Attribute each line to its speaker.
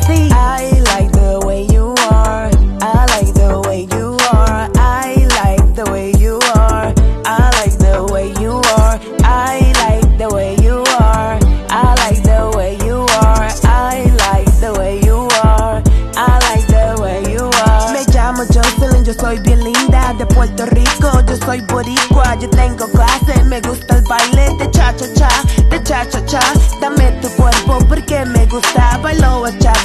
Speaker 1: así. I like the way you are, I like the way you are, I like the way you are, I like the way you are, I like the way you are, I like the way you are, I like the way you are, I like the way you are. Me llamo Jocelyn, yo soy bien linda, de Puerto Rico, yo soy boricua, yo tengo clase, me gusta el baile de cha cha cha, de cha cha cha. Dame tu cuerpo porque me gusta, bailo cha